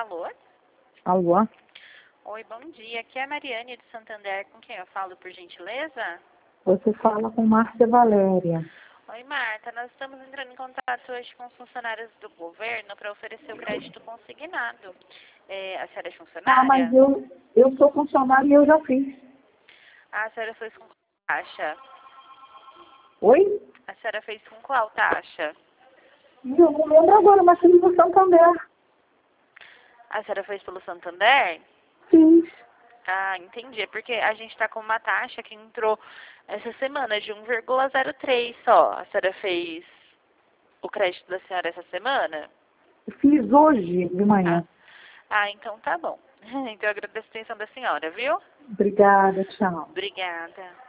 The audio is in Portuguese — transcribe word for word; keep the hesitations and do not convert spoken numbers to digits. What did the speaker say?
Alô? Alô? Oi, bom dia. Aqui é a Mariane de Santander. Com quem eu falo, por gentileza? Você fala com Márcia Valéria. Oi, Marta. Nós estamos entrando em contato hoje com os funcionários do governo para oferecer o crédito consignado. É, a senhora é funcionária? Ah, mas eu, eu sou funcionária e eu já fiz. Ah, a senhora fez com qual taxa? Oi? A senhora fez com qual taxa? Eu não lembro agora, mas fiz no Santander. A senhora fez pelo Santander? Fiz. Ah, entendi. É porque a gente está com uma taxa que entrou essa semana de um vírgula zero três só. A senhora fez o crédito da senhora essa semana? Fiz hoje de Ah, manhã. ah, então tá bom. Então eu agradeço a atenção da senhora, viu? Obrigada, tchau. Obrigada.